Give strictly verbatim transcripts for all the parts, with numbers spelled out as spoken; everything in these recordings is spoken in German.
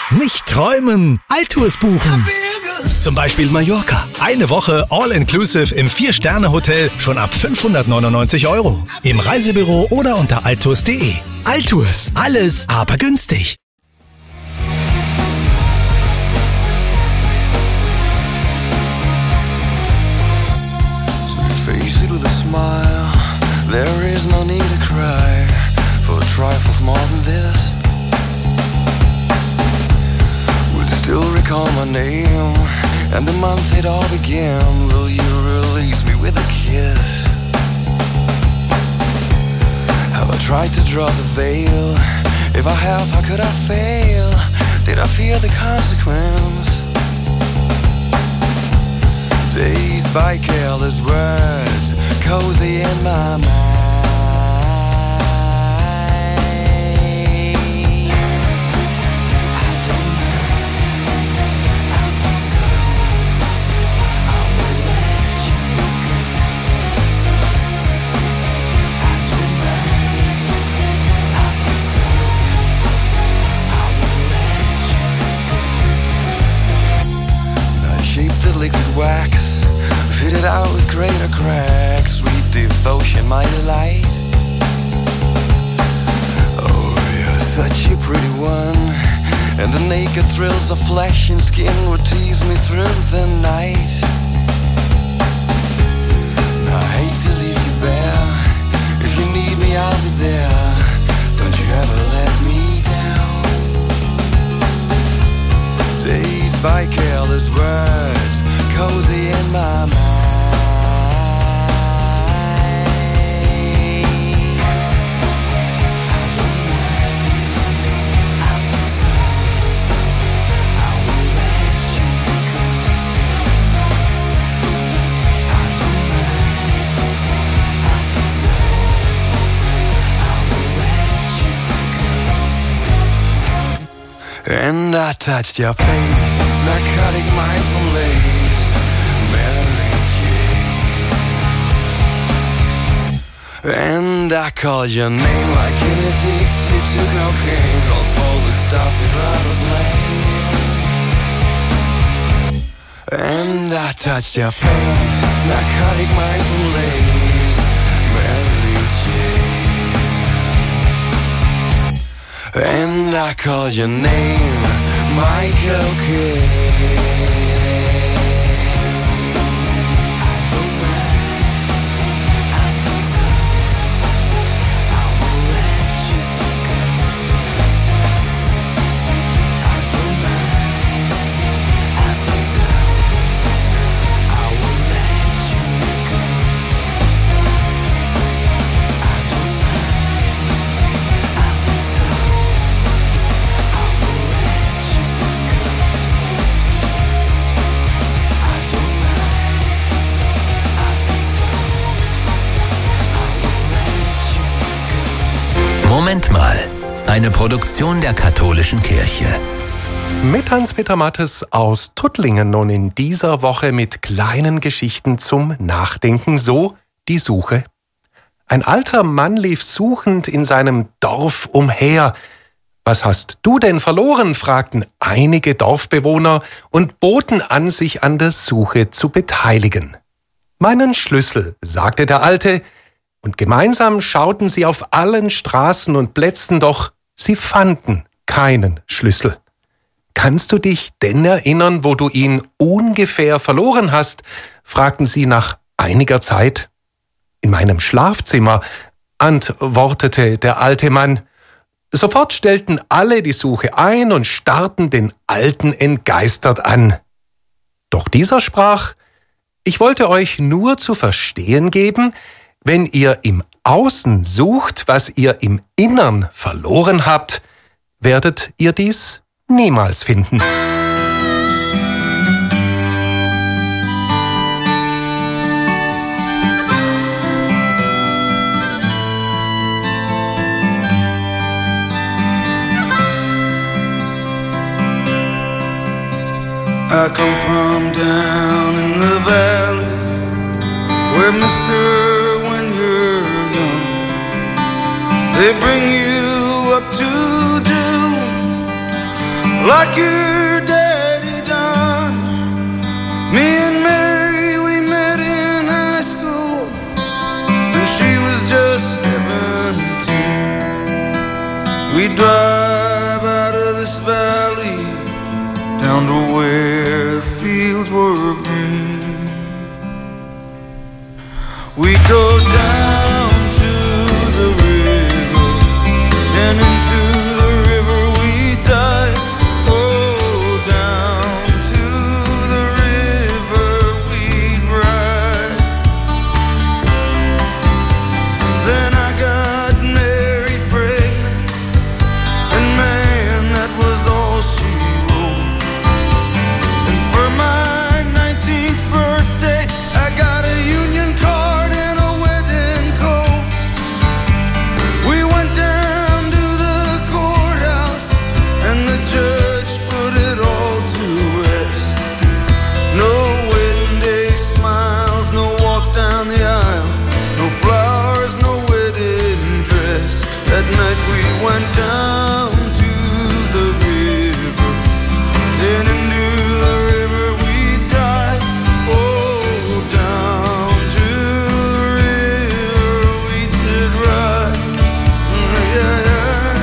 Nicht träumen, Altours buchen. Zum Beispiel Mallorca. Eine Woche All-Inclusive im Vier-Sterne-Hotel schon ab fünfhundertneunundneunzig Euro. Im Reisebüro oder unter altours punkt de. Altours, alles aber günstig. Face it with a smile. There is no need to cry for trifles more than this. Would still recall my name and the month it all began. Will you release me with a kiss? Have I tried to draw the veil? If I have, how could I fail? Did I fear the consequence? Dazed by careless words, cozy in my mind. Liquid wax, fitted out with greater cracks. Sweet devotion, my delight. Oh, you're such a pretty one, and the naked thrills of flesh and skin would tease me through the night. I hate to leave you bare. If you need me, I'll be there. Don't you ever let me down. Dazed by careless words, cozy in my mind. And I touched your face, narcotic mindful lace, Mary Jane. And I called your name like an addicted to cocaine, calls all the stuff without a blame. And I touched your face, narcotic mindful lace, Mary Jane. And I call your name, Michael Kidd. Moment mal, eine Produktion der katholischen Kirche. Mit Hans-Peter Mattes aus Tuttlingen nun in dieser Woche mit kleinen Geschichten zum Nachdenken, so die Suche. Ein alter Mann lief suchend in seinem Dorf umher. »Was hast du denn verloren?« fragten einige Dorfbewohner und boten an, sich an der Suche zu beteiligen. »Meinen Schlüssel«, sagte der Alte, und gemeinsam schauten sie auf allen Straßen und Plätzen, doch sie fanden keinen Schlüssel. »Kannst du dich denn erinnern, wo du ihn ungefähr verloren hast?« fragten sie nach einiger Zeit. »In meinem Schlafzimmer«, antwortete der alte Mann. Sofort stellten alle die Suche ein und starrten den Alten entgeistert an. Doch dieser sprach: »Ich wollte euch nur zu verstehen geben, wenn ihr im Außen sucht, was ihr im Innern verloren habt, werdet ihr dies niemals finden.« I come from down in the valley, where mister, when you're young, they bring you up to do like your daddy done. Me and Mary, we met in high school, and she was just seventeen. We'd drive out of this valley down to where the fields were green. We'd go down to the river, and into the river we'd dive. Oh, down to the river we'd ride. Then I got married pregnant, and man, that was all she wrote. And for my nineteenth birthday, I got a union card and a wedding coat. We went down to the courthouse, and the judge put it all to rest. No wedding day smiles, no walk down the aisle, no flowers, no wedding dress. That night we went down to the river, then into the river we dive. Oh, down to the river we did ride. Yeah, yeah.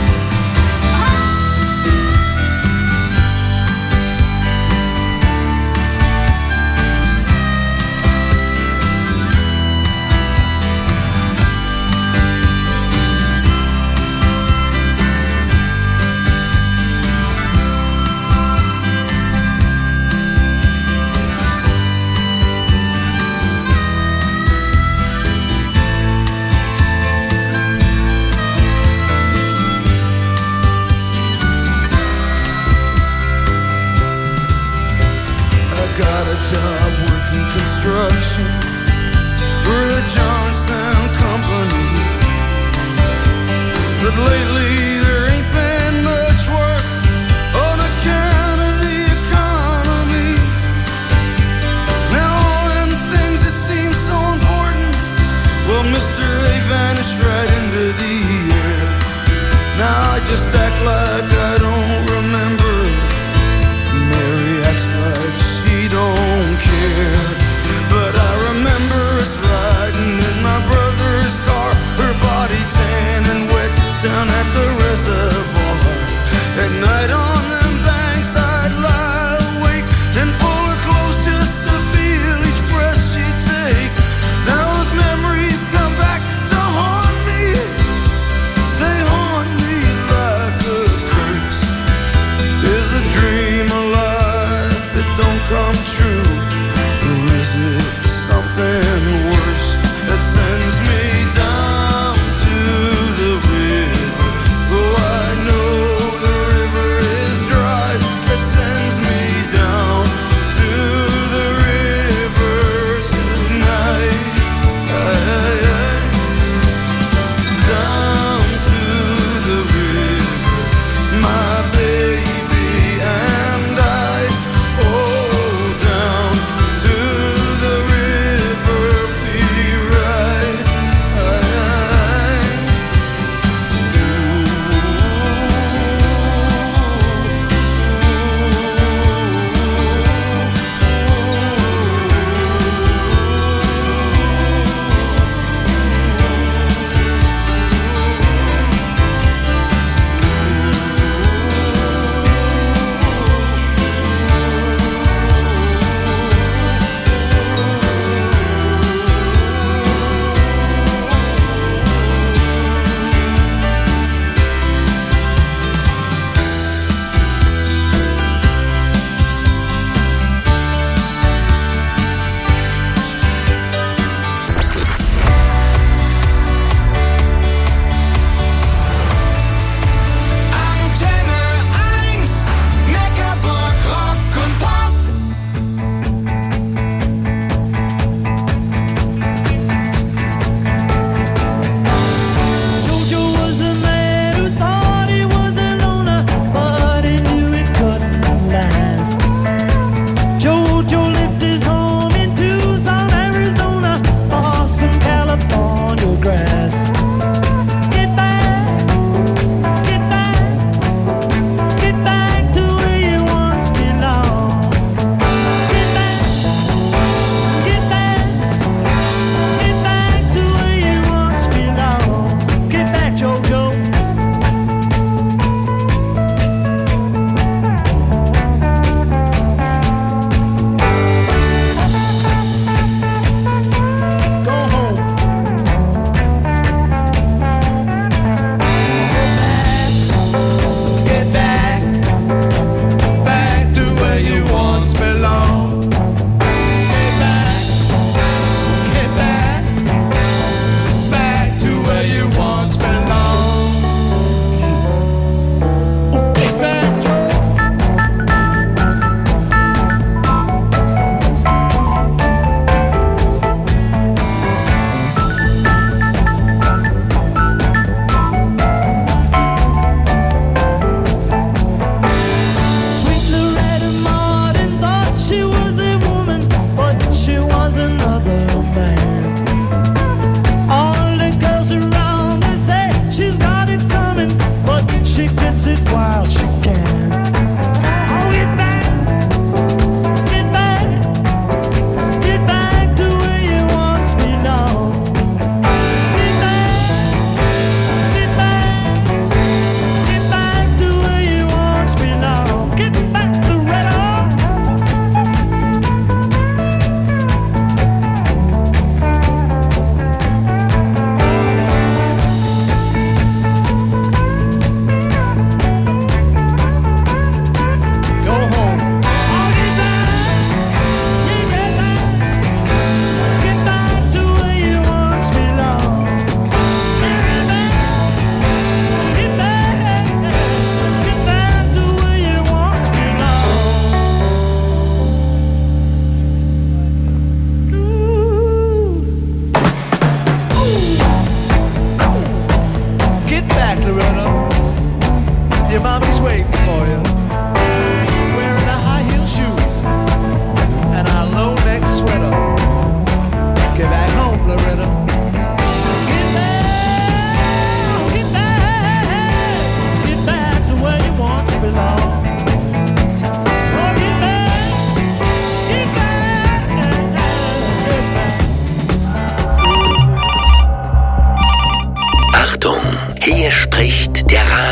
I got a job working construction for the Johnstown Company, but lately there ain't been much work on account of the economy. Now all them things that seem so important, well, mister, they vanish right into the air. Now I just act like I don't remember. Mary acts like she don't care, but I remember us riding in my brother's car, her body tan and wet down at the reservoir.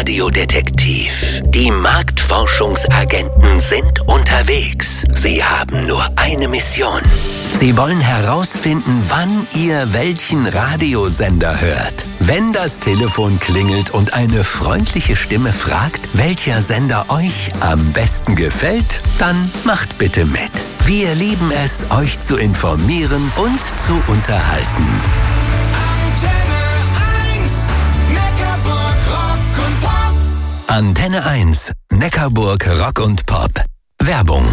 Radiodetektiv. Die Marktforschungsagenten sind unterwegs. Sie haben nur eine Mission. Sie wollen herausfinden, wann ihr welchen Radiosender hört. Wenn das Telefon klingelt und eine freundliche Stimme fragt, welcher Sender euch am besten gefällt, dann macht bitte mit. Wir lieben es, euch zu informieren und zu unterhalten. Antenne eins, Neckarburg Rock und Pop. Werbung.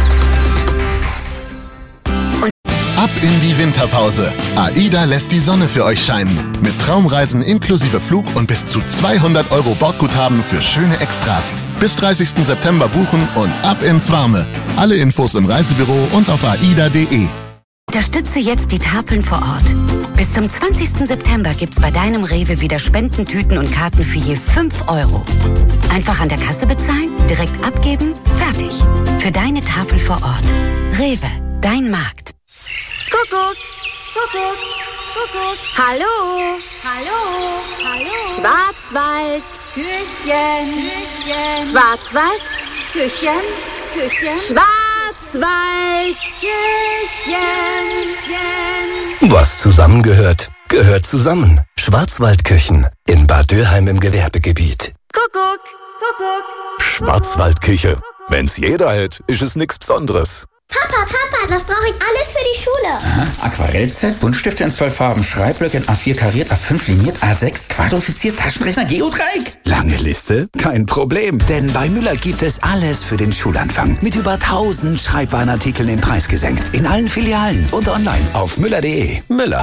Ab in die Winterpause. AIDA lässt die Sonne für euch scheinen. Mit Traumreisen inklusive Flug und bis zu zweihundert Euro Bordguthaben für schöne Extras. Bis dreißigsten September buchen und ab ins Warme. Alle Infos im Reisebüro und auf aida punkt de. Unterstütze jetzt die Tafeln vor Ort. Bis zum zwanzigsten September gibt's bei deinem Rewe wieder Spendentüten und Karten für je fünf Euro. Einfach an der Kasse bezahlen, direkt abgeben, fertig. Für deine Tafel vor Ort. Rewe, dein Markt. Kuckuck, Kuckuck, Kuckuck. Hallo, hallo, hallo. Schwarzwald, Küchen, Küchen. Schwarzwald, Küchen, Küchen. Schwarzwald, Küchen, Küchen. Was zusammengehört, gehört zusammen. Schwarzwaldküchen in Bad Dürheim im Gewerbegebiet. Kuckuck, Kuckuck. Schwarzwaldküche. Wenn's jeder hält, ist es nichts Besonderes. Papa, Papa, was brauche ich alles für die Schule? Aha, Aquarellset, Buntstifte in zwölf Farben, Schreibblöcke in A vier kariert, A fünf liniert, A sechs quadrifiziert, Taschenrechner, Geodreieck. Lange Liste? Kein Problem, denn bei Müller gibt es alles für den Schulanfang. Mit über tausend Schreibwarenartikeln im Preis gesenkt. In allen Filialen und online auf müller punkt de. Müller.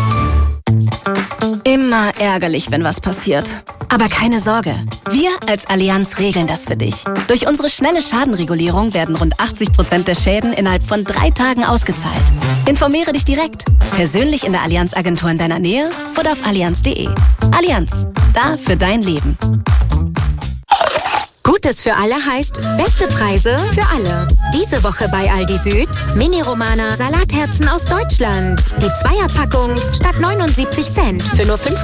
Immer ärgerlich, wenn was passiert. Aber keine Sorge, wir als Allianz regeln das für dich. Durch unsere schnelle Schadenregulierung werden rund achtzig Prozent der Schäden innerhalb von drei Tagen ausgezahlt. Informiere dich direkt, persönlich in der Allianz-Agentur in deiner Nähe oder auf allianz punkt de. Allianz, da für dein Leben. Gutes für alle heißt beste Preise für alle. Diese Woche bei Aldi Süd Mini-Romana Salatherzen aus Deutschland. Die Zweierpackung statt neunundsiebzig Cent für nur fünf